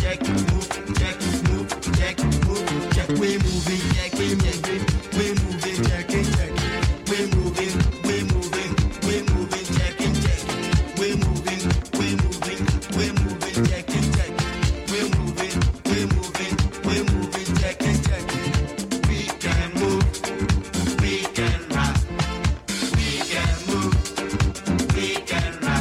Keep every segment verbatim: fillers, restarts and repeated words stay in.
check, move, check, move, check, move, check. We moving, check, we moving, we moving, check, check. We moving, we moving, we moving, check, check. We moving, we moving, we moving, check, check. We moving, we moving, we moving, check, check. We can move, we can rock, we can move, we can rock.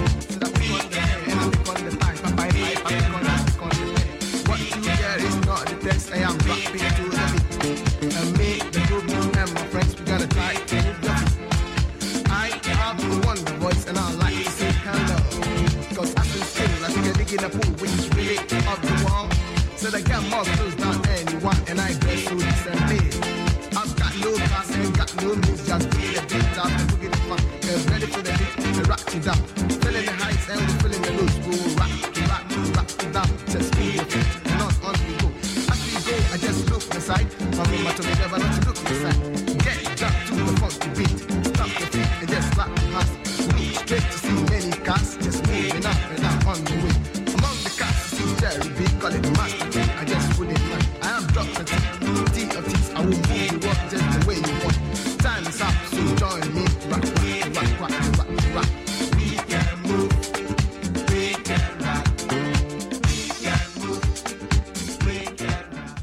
I am rapping to the beat. And me, the group, and my friends, we gotta try to move the beat. I have the wonder voice and I like to say hello. Cause I feel still like you're digging a pool when you really up the wall. So I got muscles, not anyone, and I dress so decently. I've got no class, ain't got no moves, just give the beat up and boogie the fun. They're ready for the beat, to rock it down. Feeling the heights and we're feeling the lows. Go rock, rock, rock it down. Just move your feet, not on the go. I just look aside, from the matter never not to look aside. Get down to the funky beat, stop the feet and just slap the hands. Look straight to see many cats, just moving up and down on the way. Among the cats, you see Jerry B, call it Master T, I just put it man. I am Doctor T, T of T's, I will move you up just the way you want. Time is up, so join me, rock, rock, rock, rock, rock, rock. We can move, we can rock, we can move, we can rock.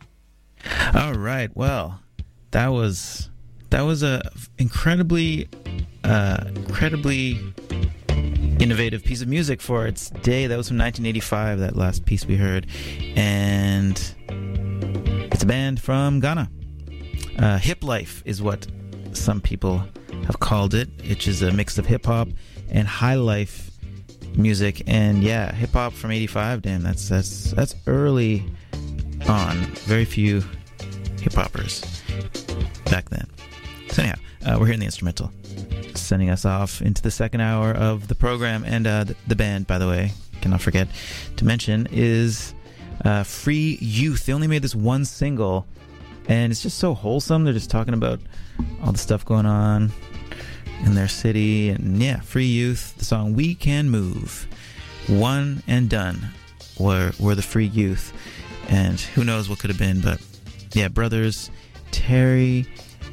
All right, well, that was that was a incredibly, uh, incredibly innovative piece of music for its day. That was from nineteen eighty-five. That last piece we heard, and it's a band from Ghana. Uh, hip life is what some people have called it, which is a mix of hip hop and high life music. And yeah, hip hop from eighty-five. Damn, that's that's that's early on. Very few hip hoppers back then. So anyhow, uh, we're hearing the instrumental, sending us off into the second hour of the program. And uh, the, the band, by the way, cannot forget to mention, is uh, Free Youth. They only made this one single, and it's just so wholesome. They're just talking about all the stuff going on in their city. And yeah, Free Youth, the song We Can Move. One and done were, were the Free Youth. And who knows what could have been, but yeah, brothers Terry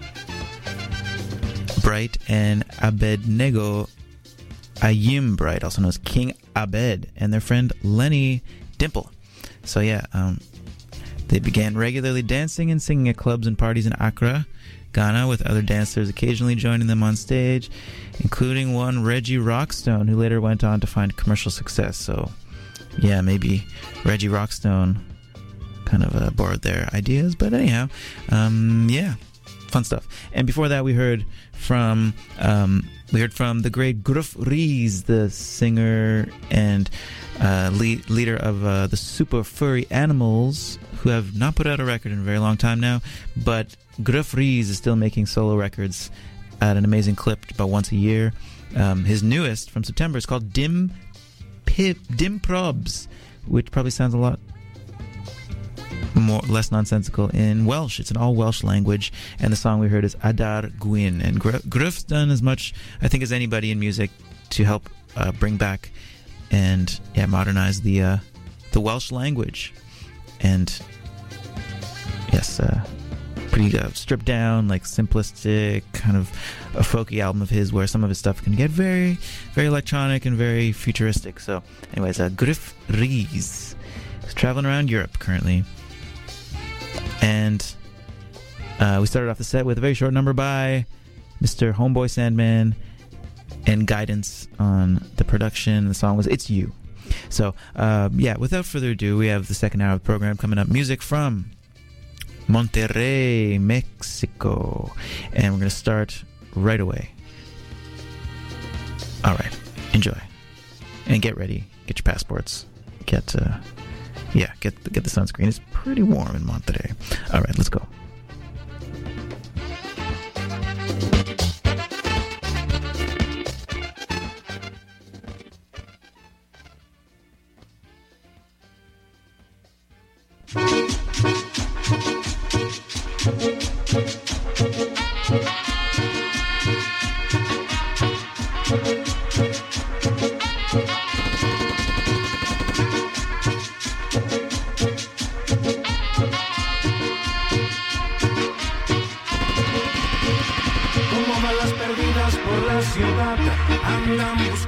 Bright and Abednego Ayim Bright, also known as King Abed, and their friend Lenny Dimple. So yeah, um, they began regularly dancing and singing at clubs and parties in Accra, Ghana, with other dancers occasionally joining them on stage, including one Reggie Rockstone, who later went on to find commercial success. So yeah, maybe Reggie Rockstone kind of uh, borrowed their ideas, but anyhow, um, yeah, fun stuff. And before that, we heard from um, we heard from the great Gruff Rhys, the singer and uh, lead, leader of uh, the Super Furry Animals, who have not put out a record in a very long time now, but Gruff Rhys is still making solo records at an amazing clip, about once a year. Um, his newest from September is called Dim Pip, Dim Probs, which probably sounds a lot more less nonsensical in Welsh. It's an all Welsh language, and the song we heard is Adar Gwyn. And Gr- Gruff's done as much, I think, as anybody in music to help uh, bring back and yeah modernize the uh, the Welsh language. And yes, uh, pretty uh, stripped down, like simplistic, kind of a folky album of his, where some of his stuff can get very, very electronic and very futuristic. So, anyways, uh, Gruff Rhys is traveling around Europe currently. And uh, we started off the set with a very short number by Mister Homeboy Sandman and guidance on the production. The song was It's You. So, uh, yeah, without further ado, we have the second hour of the program coming up. Music from Monterrey, Mexico. And we're going to start right away. All right, enjoy. And get ready. Get your passports. Get... Uh, Yeah, get get the sunscreen. It's pretty warm in Monterrey. All right, let's go.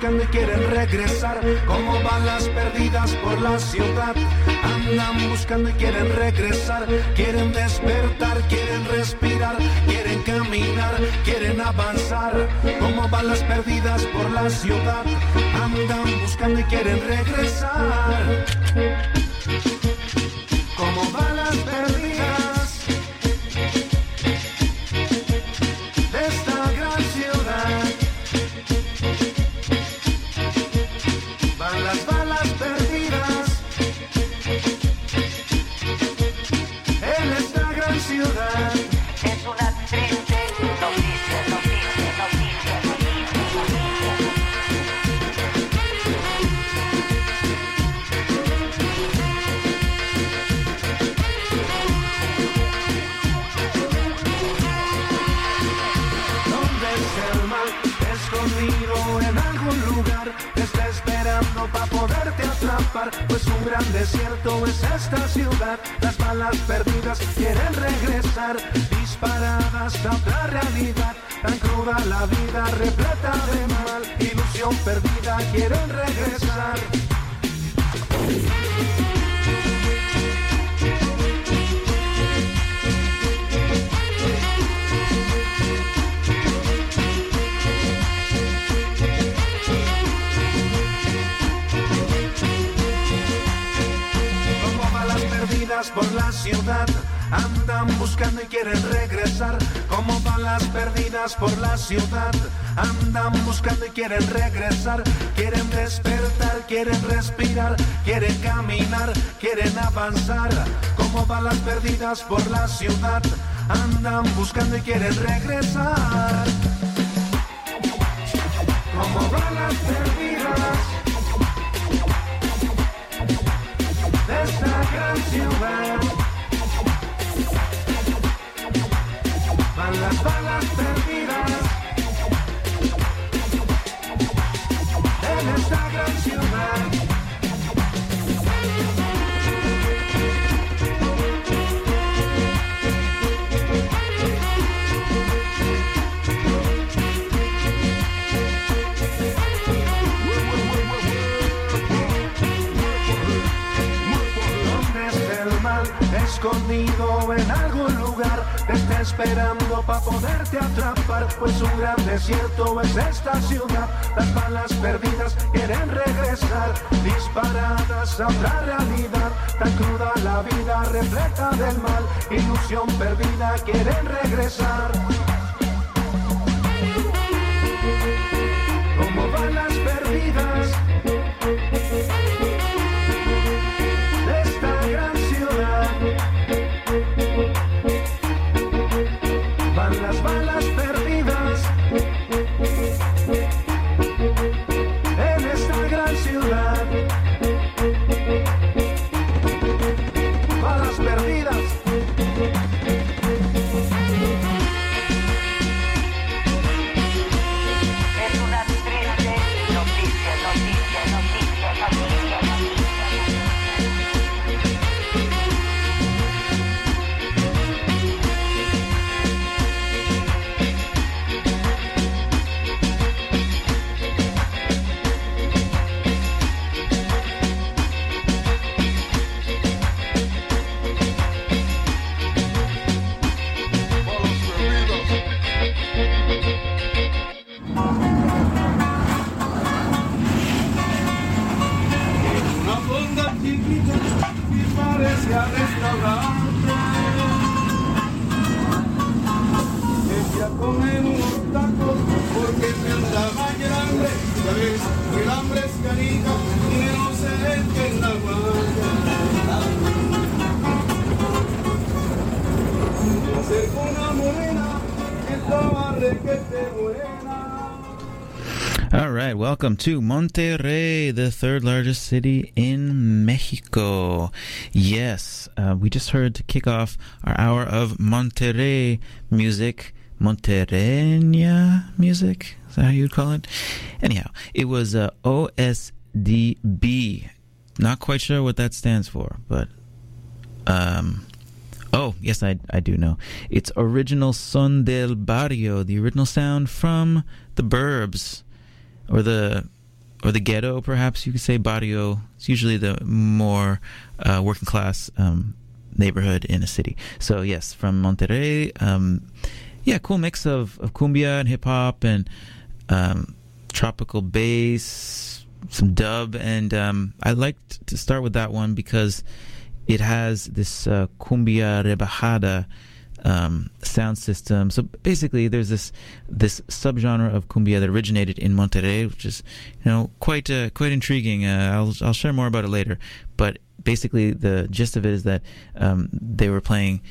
buscando y quieren regresar, como balas perdidas por la ciudad. Andan buscando y quieren regresar, quieren despertar, quieren respirar, quieren caminar, quieren avanzar, como balas perdidas por la ciudad. Andan buscando y quieren regresar, como balas perdidas de esta gran ciudad. Van las balas perdidas en esta gran ciudad. Es una triste noticia, noticia, noticia, noticia, noticia. ¿Dónde está el mal? Escondido en algún lugar, te está esperando para poderte atrapar, pues un gran desierto es esta ciudad. Las balas perdidas quieren regresar, disparadas a otra realidad, tan cruda la vida repleta de mal, ilusión perdida quieren regresar. Como balas perdidas por la ciudad, andan buscando y quieren regresar, como balas perdidas por la ciudad. Andan buscando y quieren regresar, quieren despertar, quieren respirar, quieren caminar, quieren avanzar, como balas perdidas por la ciudad. Andan buscando y quieren regresar, como balas perdidas de esta gran ciudad. Van las balas perdidas en esta gran ciudad. ¿Dónde está el mal? Escondido en algún lugar, te está esperando para poderte atrapar, pues un gran desierto es esta ciudad. Las balas perdidas quieren regresar, disparadas a otra realidad, tan cruda la vida repleta del mal, ilusión perdida quieren regresar, como balas perdidas de esta gran ciudad. Van las balas perdidas en esta gran ciudad. Balas perdidas. Es una triste noticia, noticia, noticia, noticia, noticia. Una fonda chiquita y parece a restaurante, decía comer unos tacos porque me andaba el hambre. Ya ves, el hambre es canija y no sé qué en la guardia. Me acercó una morena que estaba requete buena. All right, welcome to Monterrey, the third largest city in Mexico. Yes, uh, we just heard to kick off our hour of Monterrey music, Monterreña music, is that how you'd call it? Anyhow, it was uh, O S D B. Not quite sure what that stands for, but um, oh, yes, I I do know. It's Original Son del Barrio, the original sound from the Burbs, or the or the ghetto, perhaps you could say. Barrio. It's usually the more uh, working class um, neighborhood in a city. So yes, from Monterrey. Um, yeah, cool mix of, of cumbia and hip hop and um, tropical bass, some dub, and um, I liked to start with that one because it has this uh, cumbia rebajada um, sound system. So basically, there's this this subgenre of cumbia that originated in Monterrey, which is, you know, quite uh, quite intriguing. Uh, I'll I'll share more about it later. But basically, the gist of it is that um, they were playing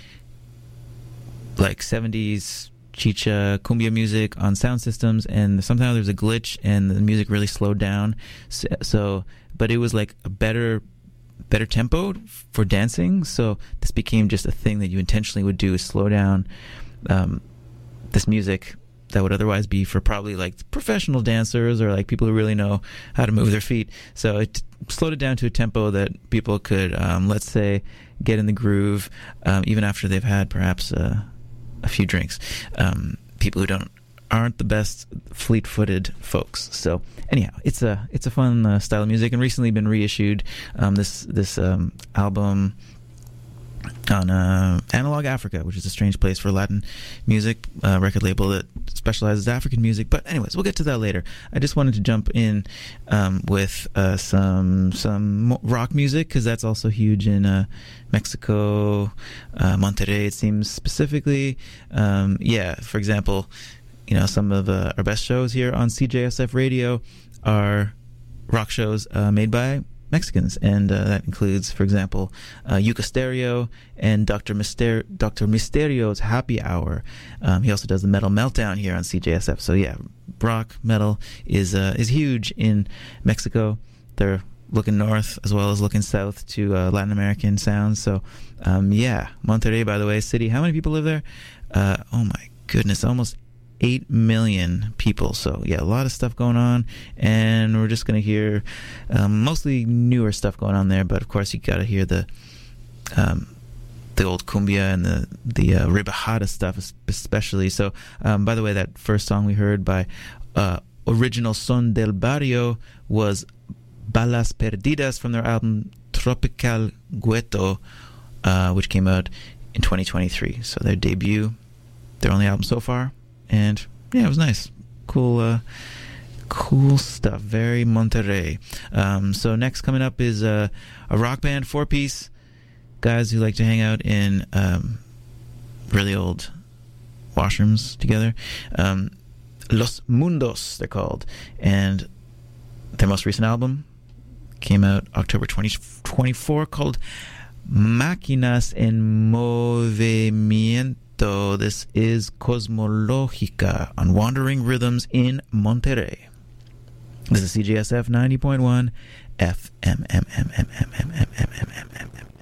like seventies chicha cumbia music on sound systems, and somehow there's a glitch, and the music really slowed down. So, so but it was like a better. better tempo for dancing, so this became just a thing that you intentionally would do, is slow down um, this music that would otherwise be for probably like professional dancers or like people who really know how to move their feet. So it slowed it down to a tempo that people could, um, let's say, get in the groove, um, even after they've had perhaps uh, a few drinks. Um, people who don't aren't the best fleet-footed folks. So anyhow, it's a it's a fun uh, style of music, and recently been reissued. Um, this this um, album on uh, Analog Africa, which is a strange place for Latin music, uh, record label that specializes African music. But anyways, we'll get to that later. I just wanted to jump in um, with uh, some some rock music, because that's also huge in uh, Mexico, uh, Monterrey, it seems specifically. Um, yeah, for example, you know, some of uh, our best shows here on C J S F Radio are rock shows uh, made by Mexicans, and uh, that includes, for example, uh, Yuka Stereo and Doctor Mister- Doctor Misterio's Happy Hour. Um, he also does the Metal Meltdown here on C J S F. So yeah, rock metal is uh, is huge in Mexico. They're looking north as well as looking south to uh, Latin American sounds. So um, yeah, Monterrey, by the way, city. How many people live there? Uh, oh my goodness, almost eight million people. So yeah, a lot of stuff going on, and we're just going to hear um, mostly newer stuff going on there, but of course you got to hear the um, the old cumbia and the the uh, rebajada stuff especially. So um, by the way, that first song we heard by uh, Original Son del Barrio was Balas Perdidas from their album Tropical Gueto, uh, which came out in twenty twenty-three. So their debut, their only album so far. And yeah, it was nice. Cool uh, cool stuff. Very Monterrey. Um, so next coming up is uh, a rock band, four-piece. Guys who like to hang out in um, really old washrooms together. Um, Los Mundos, they're called. And their most recent album came out October twenty twenty-four, called Máquinas en Movimiento. So this is Cosmológica on Wandering Rhythms in Monterrey. This is C J S F ninety point one F M M M M M M M M M M M M.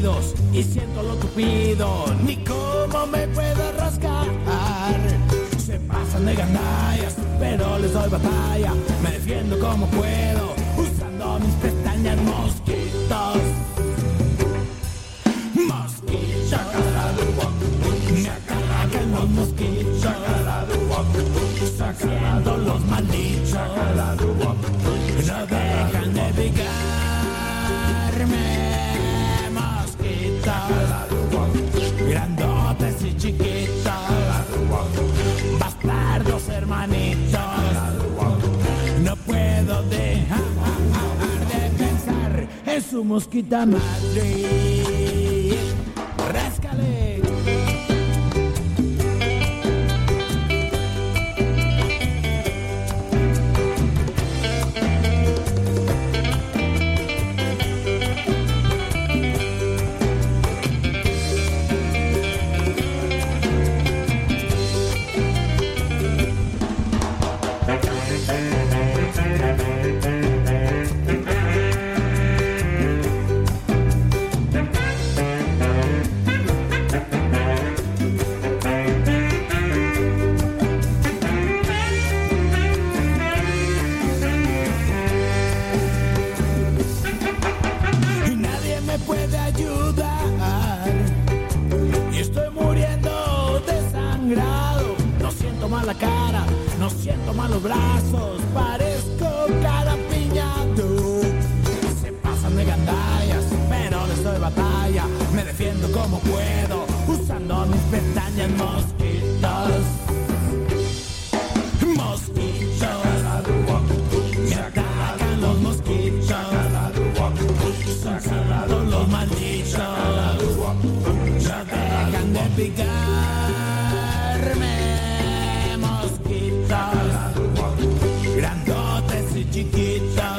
oídos y siento lo tupido, ni cómo me puedo rascar. Se pasan de gandallas, pero les doy batalla. Me defiendo como puedo, usando mis pestañas mosquitos. Mosquitos, me atacan los mosquitos, saciando los malditos, no dejan de picarme. Mosquitos, grandotes y chiquitos, bastardos hermanitos, no puedo dejar de pensar en su mosquita madre. ¡Ráscale! La cara, no siento malos brazos, parezco carapiñado. Se pasan de gandallas, pero les doy batalla. Me defiendo como puedo, usando mis pestañas mosquitos. Mosquitos, me atacan los mosquitos, sacados los malditos, no dejan de picarme. Grandotes y chiquitos,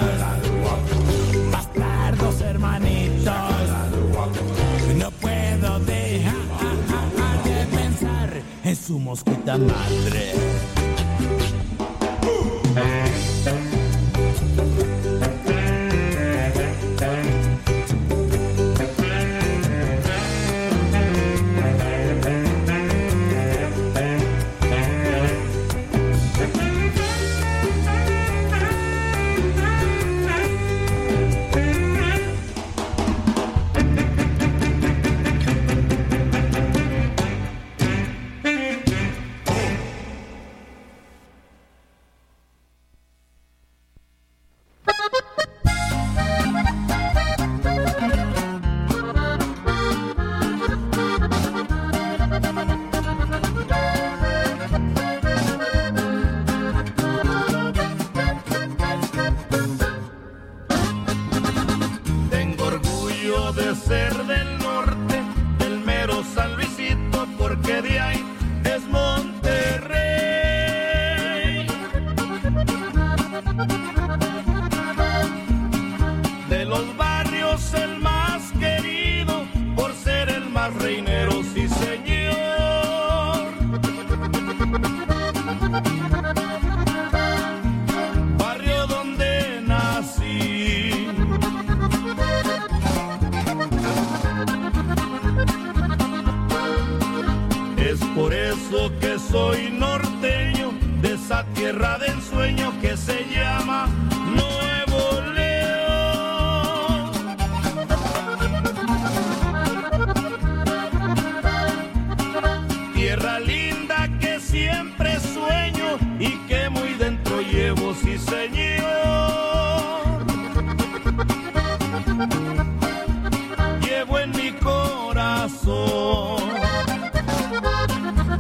bastardos hermanitos, no puedo dejar de pensar en su mosquita madre.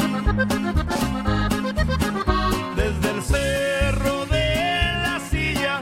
Desde el cerro de la silla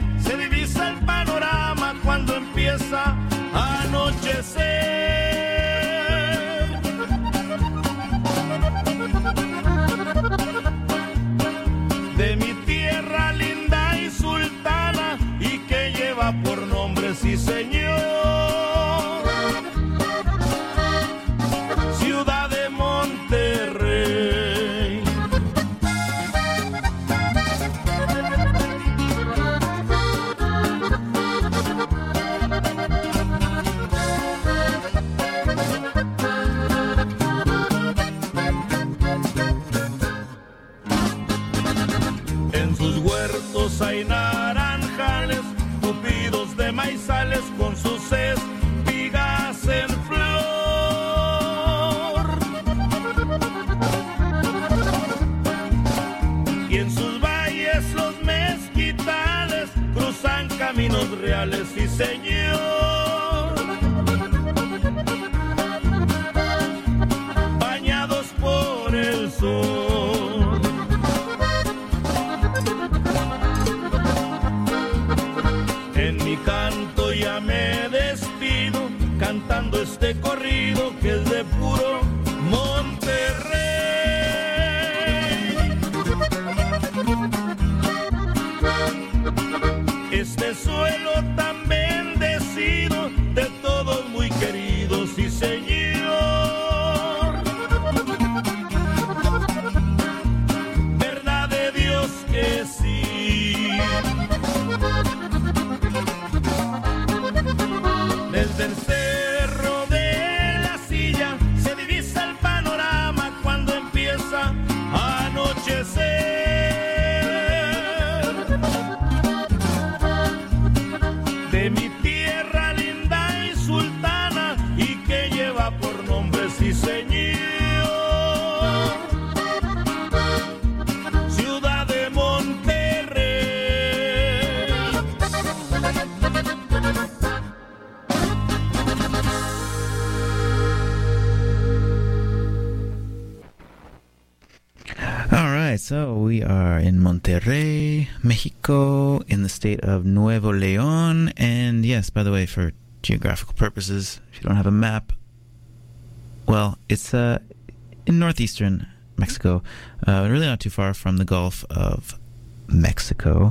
caminos reales, sí señor, bañados por el sol. En mi canto ya me despido, cantando este corrido que es de puro Monterrey. Este suelo tan bendecido, de todos muy queridos, sí señor. Verdad de Dios que sí. Desde el cerro de la silla se divisa el panorama cuando empieza a anochecer. De mi tierra linda y sultana, y que lleva por nombre, sí señor, ciudad de Monterrey. All right, so we are in Monterrey, Mexico, in the state of Nuevo León. And yes, by the way, for geographical purposes, if you don't have a map, well, it's uh, in northeastern Mexico, uh, really not too far from the Gulf of Mexico,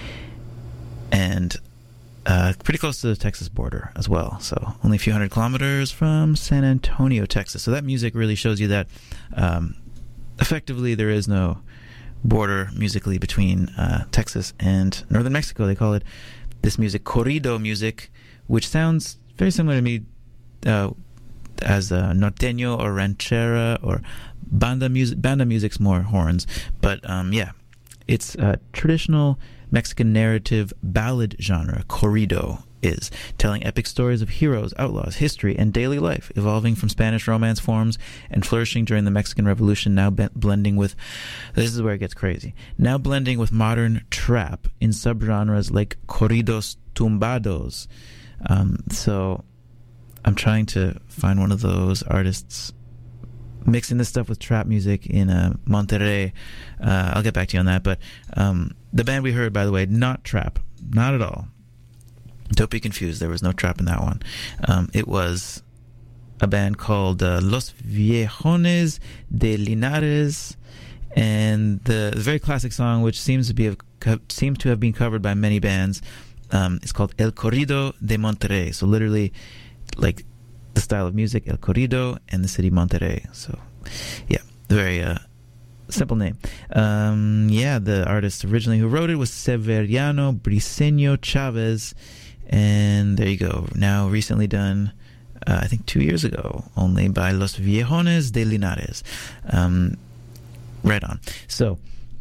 and uh, pretty close to the Texas border as well. So only a few hundred kilometers from San Antonio, Texas. So that music really shows you that um, effectively there is no border musically between uh, Texas and northern Mexico. They call it this music corrido music, which sounds very similar to me uh, as uh, norteño or ranchera or banda music. Banda music's more horns, but um, yeah, it's a traditional Mexican narrative ballad genre. Corrido is telling epic stories of heroes, outlaws, history, and daily life, evolving from Spanish Romance forms and flourishing during the Mexican Revolution, now be- blending with, this is where it gets crazy, now blending with modern trap in subgenres like corridos tumbados. Um, so I'm trying to find one of those artists mixing this stuff with trap music in uh, Monterrey. Uh, I'll get back to you on that, but um, the band we heard, by the way, not trap, not at all. Don't be confused. There was no trap in that one. Um, it was a band called uh, Los Viejones de Linares, and the, the very classic song, which seems to be a, seems to have been covered by many bands, um, is called El Corrido de Monterrey. So literally, like the style of music, El Corrido, and the city Monterrey. So, yeah, very uh, simple name. Um, yeah, the artist originally who wrote it was Severiano Briceño Chavez. And there you go. Now recently done, uh, I think two years ago, only by Los Viejones de Linares. Um, right on. So,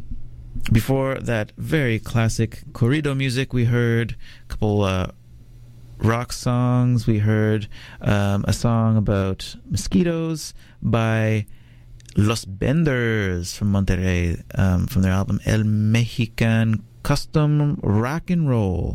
before that very classic corrido music, we heard a couple uh, rock songs. We heard um, a song about mosquitoes by Los Benders from Monterrey, um, from their album El Mexican Custom Rock and Roll.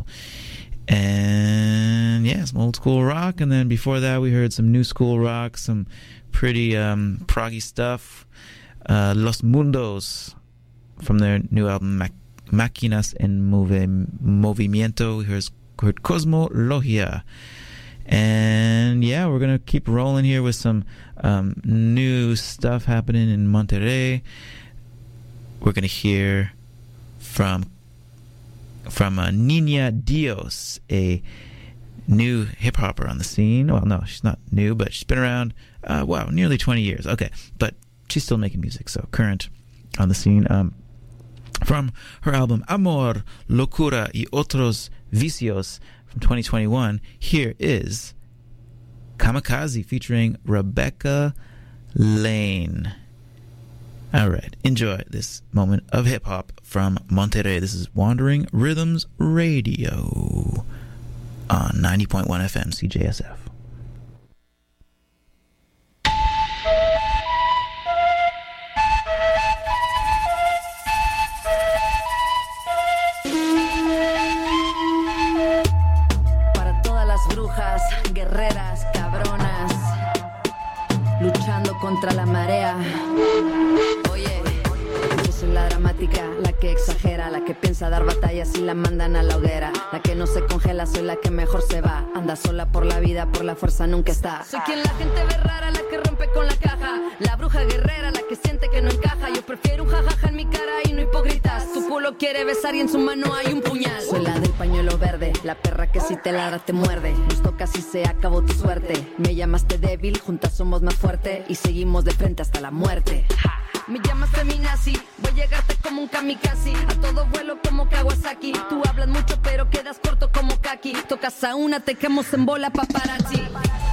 And yeah, some old school rock. And then before that, we heard some new school rock, some pretty um, proggy stuff. Uh, Los Mundos from their new album Mac- Máquinas en Move- Movimiento. We heard, heard Cosmo Logia. And yeah, we're going to keep rolling here with some um, new stuff happening in Monterrey. We're going to hear from from uh, Nina Dios, a new hip-hopper on the scene. Well, no, she's not new, but she's been around, uh, wow, nearly twenty years. Okay, but she's still making music, so current on the scene. Um, from her album Amor, Locura y Otros Vicios from twenty twenty-one, here is Kamikaze featuring Rebecca Lane. All right, enjoy this moment of hip-hop from Monterrey. This is Wandering Rhythms Radio on ninety point one F M C J S F. que piensa dar batallas y la mandan a la hoguera. La que no se congela, soy la que mejor se va. Anda sola por la vida, por la fuerza nunca está. Soy quien la gente ve rara, la que rompe con la caja. La bruja guerrera, la que siente que no encaja. Yo prefiero un jajaja en mi cara y no hipócritas. Tu culo quiere besar y en su mano hay un puñal. Soy la del pañuelo verde, la perra que si te ladra te muerde. Nos toca si se acabó tu suerte. Me llamaste débil, juntas somos más fuerte y seguimos de frente hasta la muerte. Me llamas feminazi, voy a llegarte como un kamikaze. A todo vuelo como Kawasaki. Tú hablas mucho pero quedas corto como Kaki. Tocas a una, te quemos en bola paparazzi.